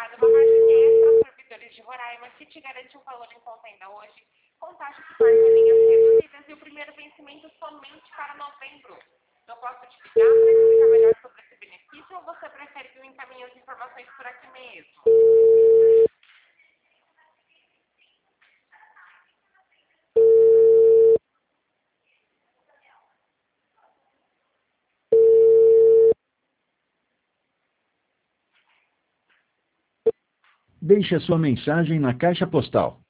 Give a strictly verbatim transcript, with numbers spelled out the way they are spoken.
aplicada uma margem extra aos servidores de Roraima que te garante um valor em conta ainda hoje, com taxa de parcelinhas reduzidas e o primeiro vencimento somente para novembro. Eu posso te ligar para explicar melhor sobre esse benefício ou você prefere que eu encaminhe as informações por aqui mesmo? Deixe a sua mensagem na caixa postal